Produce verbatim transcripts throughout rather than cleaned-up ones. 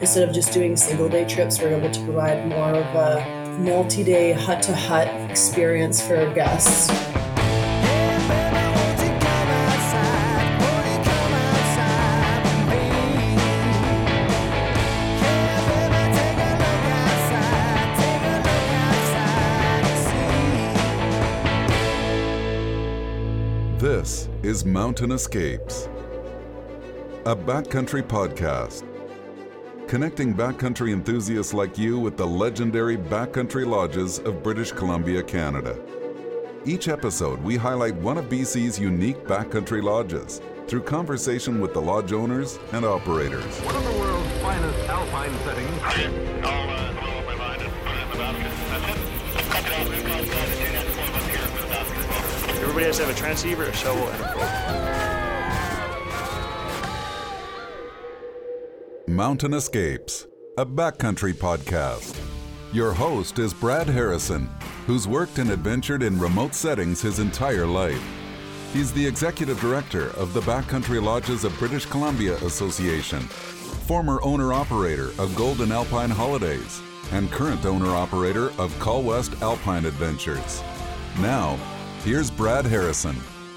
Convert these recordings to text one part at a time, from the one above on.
Instead of just doing single day trips, we're able to provide more of a multi-day hut-to-hut experience for our guests. This is Mountain Escapes, a backcountry podcast, connecting backcountry enthusiasts like you with the legendary backcountry lodges of British Columbia, Canada. Each episode, we highlight one of B C's unique backcountry lodges through conversation with the lodge owners and operators. One of the world's finest alpine settings. Everybody has to have a transceiver, a shovel, and a boat. Mountain Escapes, a backcountry podcast. Your host is Brad Harrison, who's worked and adventured in remote settings his entire life. He's the executive director of the Backcountry Lodges of British Columbia Association, former owner-operator of Golden Alpine Holidays, and current owner-operator of Call West Alpine Adventures. Now, here's Brad Harrison.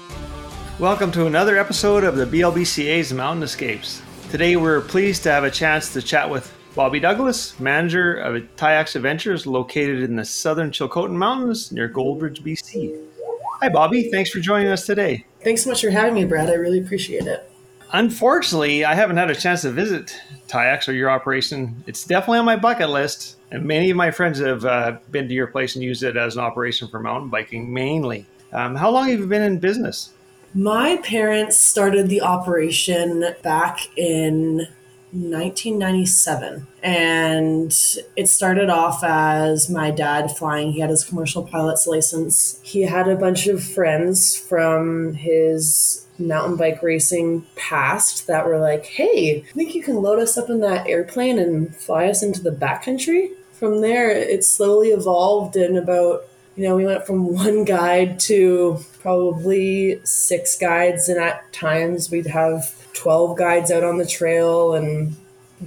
Welcome to another episode of the B L B C A's Mountain Escapes. Today we're pleased to have a chance to chat with Bobby Douglas, manager of Tayax Adventures located in the southern Chilcotin Mountains near Goldridge, B C. Hi Bobby, thanks for joining us today. Thanks so much for having me, Brad. I really appreciate it. Unfortunately, I haven't had a chance to visit Tayax or your operation. It's definitely on my bucket list, and many of my friends have uh, been to your place and used it as an operation for mountain biking mainly. Um, how long have you been in business? My parents started the operation back in nineteen ninety-seven, and it started off as my dad flying. He had his commercial pilot's license. He had a bunch of friends from his mountain bike racing past that were like, hey, I think you can load us up in that airplane and fly us into the backcountry. From there, it slowly evolved, and about You know, we went from one guide to probably six guides, and at times we'd have twelve guides out on the trail. And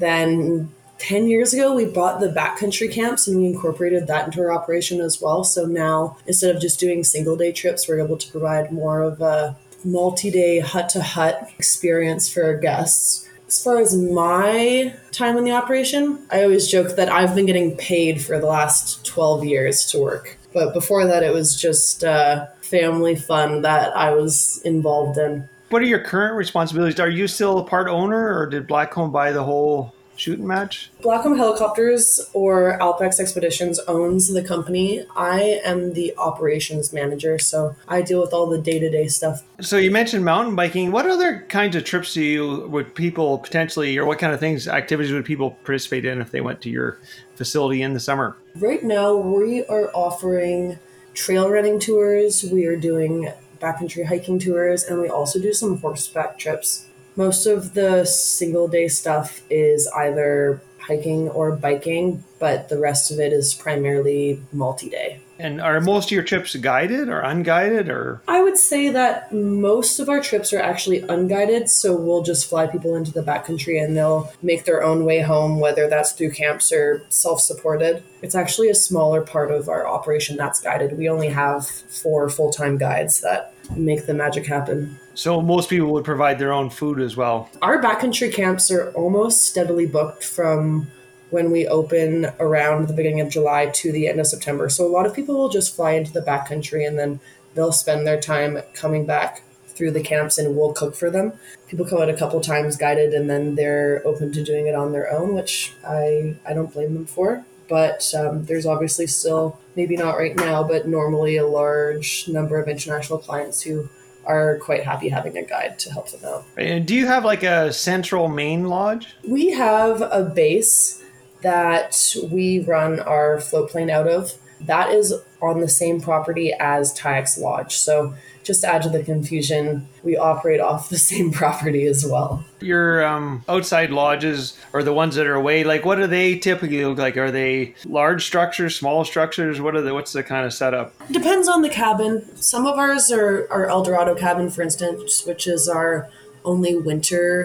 then ten years ago, we bought the backcountry camps and we incorporated that into our operation as well. So now, instead of just doing single day trips, we're able to provide more of a multi-day hut-to-hut experience for our guests. As far as my time in the operation, I always joke that I've been getting paid for the last twelve years to work. But before that, it was just uh, family fun that I was involved in. What are your current responsibilities? Are you still a part owner, or did Blackcomb buy the whole shooting match? Blackcomb Helicopters or Alpex Expeditions owns the company. I am the operations manager, so I deal with all the day-to-day stuff. So you mentioned mountain biking. What other kinds of trips do you would people potentially, or what kind of things, activities would people participate in if they went to your facility in the summer? Right now, we are offering trail running tours. We are doing backcountry hiking tours, and we also do some horseback trips. Most of the single day stuff is either hiking or biking, but the rest of it is primarily multi-day. And are most of your trips guided or unguided, or? I would say that most of our trips are actually unguided, so we'll just fly people into the backcountry and they'll make their own way home, whether that's through camps or self-supported. It's actually a smaller part of our operation that's guided. We only have four full-time guides that make the magic happen. So most people would provide their own food as well. Our backcountry camps are almost steadily booked from when we open around the beginning of July to the end of September. So a lot of people will just fly into the backcountry and then they'll spend their time coming back through the camps and we'll cook for them. People come out a couple times guided and then they're open to doing it on their own, which I, I don't blame them for. But um, there's obviously still, maybe not right now, but normally a large number of international clients who are quite happy having a guide to help them out. And do you have like a central main lodge? We have a base that we run our float plane out of. That is on the same property as Tayax Lodge. So just to add to the confusion, we operate off the same property as well. Your um, outside lodges, or the ones that are away, like what do they typically look like? Are they large structures, small structures? What are the, what's the kind of setup? Depends on the cabin. Some of ours are our El Dorado cabin, for instance, which is our only winter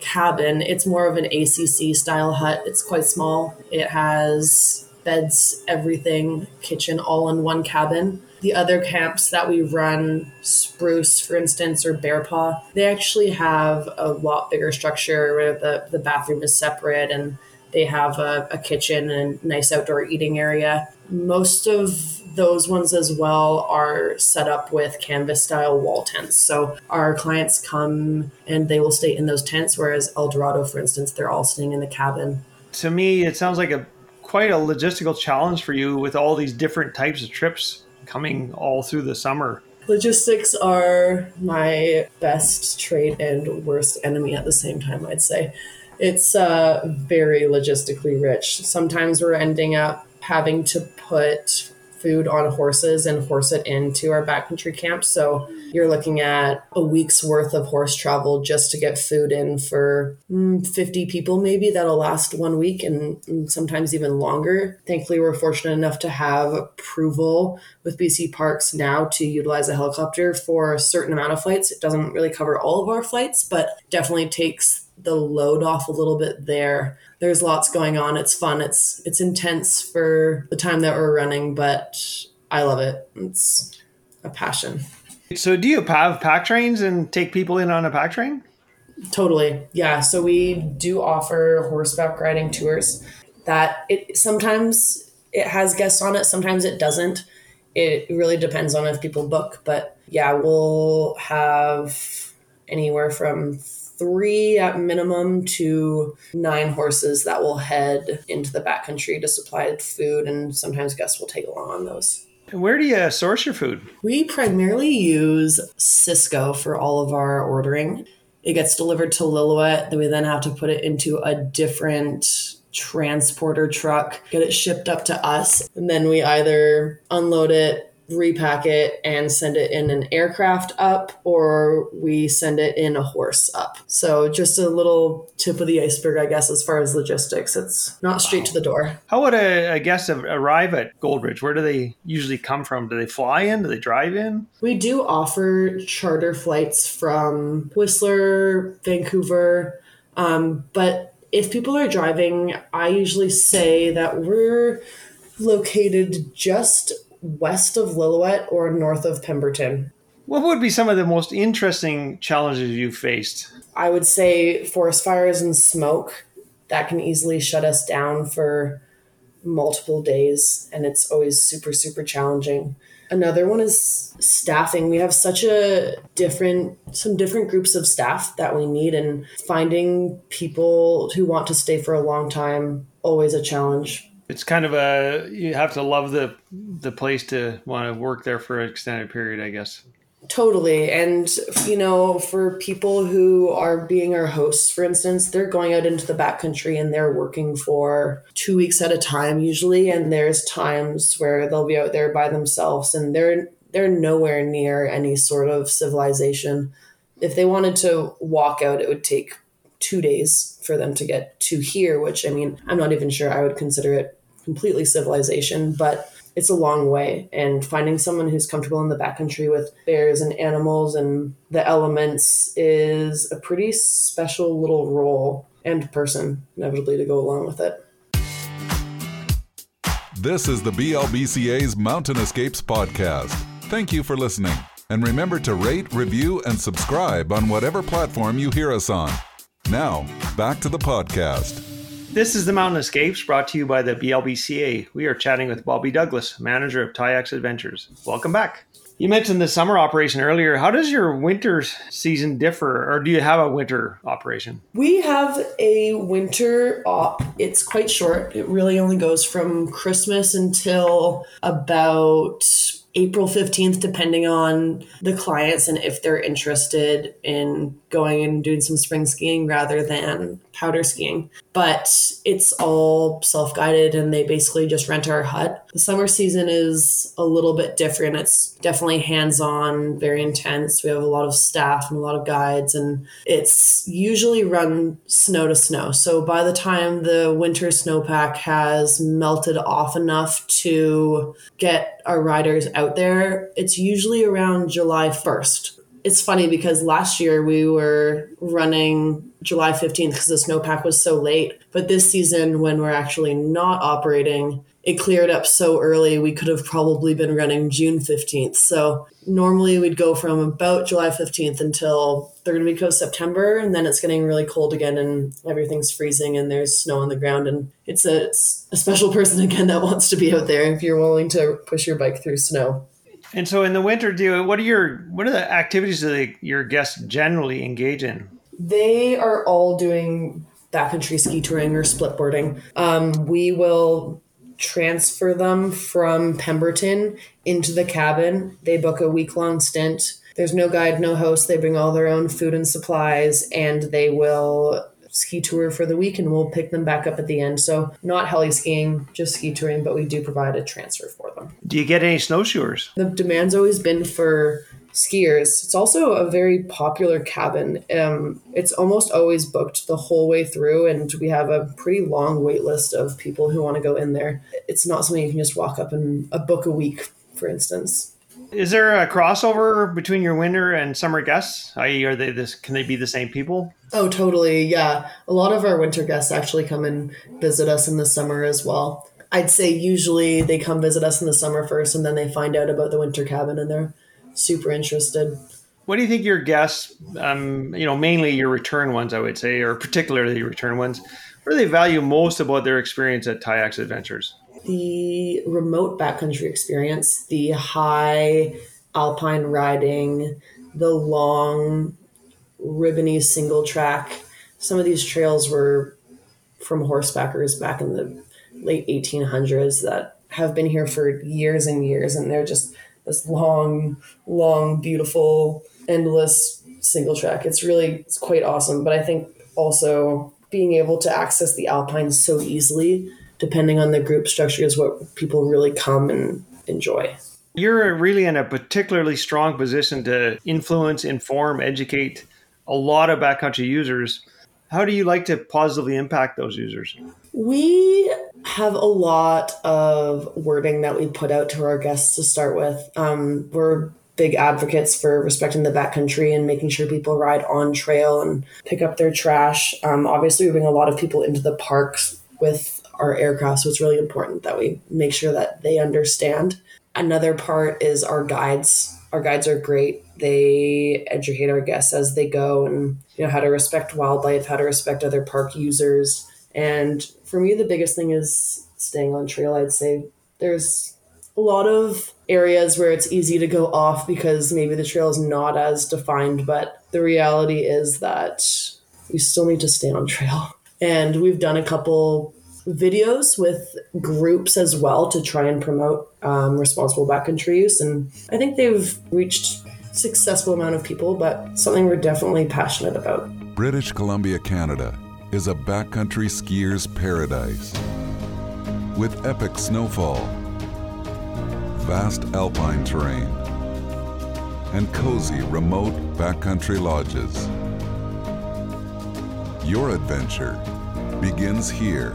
cabin. It's more of an A C C style hut. It's quite small. It has beds, everything, kitchen, all in one cabin. The other camps that we run, Spruce, for instance, or Bear Paw, they actually have a lot bigger structure where the, the bathroom is separate and they have a, a kitchen and a nice outdoor eating area. Most of those ones as well are set up with canvas style wall tents. So our clients come and they will stay in those tents, whereas El Dorado, for instance, they're all staying in the cabin. To me, it sounds like a quite a logistical challenge for you with all these different types of trips coming all through the summer. Logistics are my best trade and worst enemy at the same time, I'd say. It's uh, very logistically rich. Sometimes we're ending up having to put food on horses and horse it into our backcountry camp. So you're looking at a week's worth of horse travel just to get food in for mm, fifty people maybe. That'll last one week and, and sometimes even longer. Thankfully, we're fortunate enough to have approval with B C Parks now to utilize a helicopter for a certain amount of flights. It doesn't really cover all of our flights, but definitely takes the load off a little bit there. There's lots going on. It's fun. It's it's intense for the time that we're running, but I love it. It's a passion. So do you have pack trains and take people in on a pack train? Totally. Yeah. So we do offer horseback riding tours that it sometimes it has guests on it. Sometimes it doesn't. It really depends on if people book, but yeah, we'll have anywhere from three at minimum to nine horses that will head into the backcountry to supply food, and sometimes guests will take along on those. Where do you source your food? We primarily use Cisco for all of our ordering. It gets delivered to Lillooet, then we then have to put it into a different transporter truck, get it shipped up to us, and then we either unload it, repack it, and send it in an aircraft up, or we send it in a horse up. So just a little tip of the iceberg, I guess, as far as logistics. It's not straight wow. to the door. How would a, a guest arrive at Goldridge? Where do they usually come from? Do they fly in? Do they drive in? We do offer charter flights from Whistler, Vancouver, um, but if people are driving, I usually say that we're located just west of Lillooet or north of Pemberton. What would be some of the most interesting challenges you've faced? I would say forest fires and smoke. That can easily shut us down for multiple days, and it's always super, super challenging. Another one is staffing. We have such a different, some different groups of staff that we need, and finding people who want to stay for a long time, always a challenge. It's kind of a, you have to love the the place to want to work there for an extended period, I guess. Totally. And, you know, for people who are being our hosts, for instance, they're going out into the backcountry and they're working for two weeks at a time usually. And there's times where they'll be out there by themselves and they're they're nowhere near any sort of civilization. If they wanted to walk out, it would take two days for them to get to here, which, I mean, I'm not even sure I would consider it completely civilization, but it's a long way. And finding someone who's comfortable in the backcountry with bears and animals and the elements is a pretty special little role and person, inevitably, to go along with it. This is the B L B C A's Mountain Escapes podcast. Thank you for listening. And remember to rate, review, and subscribe on whatever platform you hear us on. Now, back to the podcast. This is the Mountain Escapes, brought to you by the B L B C A. We are chatting with Bobby Douglas, manager of Tayax Adventures. Welcome back. You mentioned the summer operation earlier. How does your winter season differ, or do you have a winter operation? We have a winter op. It's quite short. It really only goes from Christmas until about April fifteenth, depending on the clients and if they're interested in going and doing some spring skiing rather than powder skiing. But it's all self-guided and they basically just rent our hut. The summer season is a little bit different. It's definitely hands-on, very intense. We have a lot of staff and a lot of guides, and it's usually run snow to snow. So by the time the winter snowpack has melted off enough to get our riders out there, it's usually around July first. it's funny because last year we were running July fifteenth because the snowpack was so late. But this season, when we're actually not operating, it cleared up so early, we could have probably been running June fifteenth. So normally we'd go from about July fifteenth until third week of September, and then it's getting really cold again and everything's freezing and there's snow on the ground. And it's a, it's a special person again that wants to be out there if you're willing to push your bike through snow. And so in the winter, do you, what are your what are the activities that they, your guests generally engage in? They are all doing backcountry ski touring or split boarding. Um, we will transfer them from Pemberton into the cabin. They book a week-long stint. There's no guide, no host. They bring all their own food and supplies, and they will ski tour for the week, and we'll pick them back up at the end. So not heli skiing, just ski touring, but we do provide a transfer for them. Do you get any snowshoers? The demand's always been for skiers. It's also a very popular cabin. Um, it's almost always booked the whole way through, and we have a pretty long wait list of people who want to go in there. It's not something you can just walk up and uh, book a week, for instance. Is there a crossover between your winter and summer guests? that is, are they this? Can they be the same people? Oh, totally. Yeah. A lot of our winter guests actually come and visit us in the summer as well. I'd say usually they come visit us in the summer first, and then they find out about the winter cabin and they're super interested. What do you think your guests, um, you know, mainly your return ones, I would say, or particularly your return ones, what do they value most about their experience at Tayax Adventures? The remote backcountry experience, the high alpine riding, the long ribbony single track. Some of these trails were from horsebackers back in the late eighteen hundreds that have been here for years and years, and they're just this long, long, beautiful, endless single track. It's really, it's quite awesome. But I think also being able to access the Alpines so easily, depending on the group structure, is what people really come and enjoy. You're really in a particularly strong position to influence, inform, educate a lot of backcountry users. How do you like to positively impact those users? We have a lot of wording that we put out to our guests to start with. Um, we're big advocates for respecting the backcountry and making sure people ride on trail and pick up their trash. Um, obviously, we bring a lot of people into the parks with our aircraft, so it's really important that we make sure that they understand. Another part is our guides. Our guides are great. They educate our guests as they go, and you know how to respect wildlife, how to respect other park users. And for me, the biggest thing is staying on trail. I'd say there's a lot of areas where it's easy to go off because maybe the trail is not as defined, but the reality is that you still need to stay on trail. And we've done a couple videos with groups as well to try and promote um, responsible backcountry use. And I think they've reached a successful amount of people, but something we're definitely passionate about. British Columbia, Canada is a backcountry skier's paradise. With epic snowfall, vast alpine terrain, and cozy remote backcountry lodges. Your adventure begins here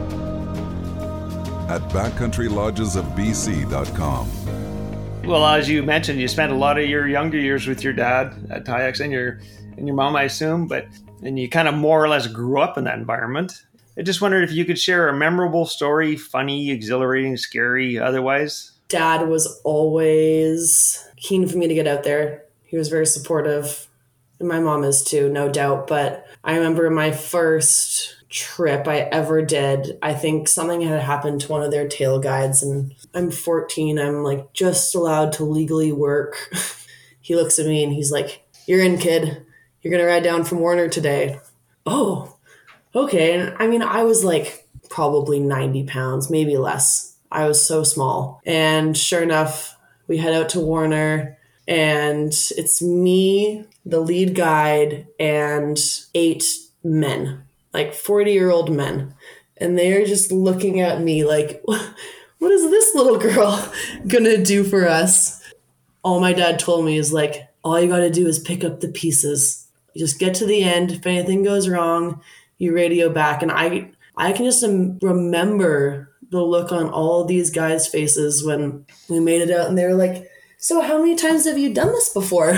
at backcountry lodges of b c dot com. Well, as you mentioned, you spent a lot of your younger years with your dad at Tayax and your and your mom, I assume, but and you kind of more or less grew up in that environment. I just wondered if you could share a memorable story, funny, exhilarating, scary, otherwise. Dad was always keen for me to get out there. He was very supportive. And my mom is too, no doubt. But I remember my first trip I ever did, I think something had happened to one of their tail guides, and I'm fourteen. I'm like just allowed to legally work. He looks at me and he's like, "You're in, kid. You're going to ride down from Warner today." Oh, okay. And I mean, I was like probably ninety pounds, maybe less. I was so small. And sure enough, we head out to Warner, and it's me, the lead guide, and eight men, like forty-year-old men. And they're just looking at me like, what is this little girl gonna do for us? All my dad told me is like, all you gotta do is pick up the pieces. You just get to the end. If anything goes wrong, you radio back. And I, I can just remember the look on all of these guys' faces when we made it out, and they were like, "So how many times have you done this before?"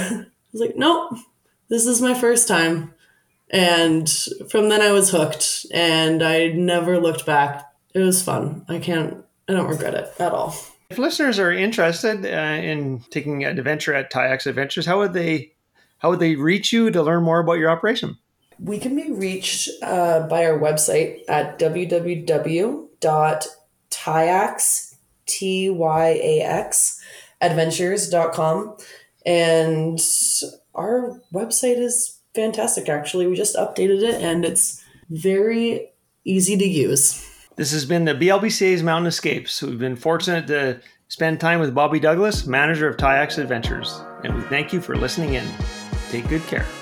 was like, nope, this is my first time. And from then I was hooked and I never looked back. It was fun. I can't, I don't regret it at all. If listeners are interested uh, in taking an adventure at Tayax Adventures, how would they how would they reach you to learn more about your operation? We can be reached uh, by our website at w w w dot tayax, T Y A X, adventures dot com. And our website is fantastic, actually. We just updated it, and it's very easy to use. This has been the B L B C A's Mountain Escapes. We've been fortunate to spend time with Bobby Douglas, manager of Tayax Adventures, and we thank you for listening in. Take good care.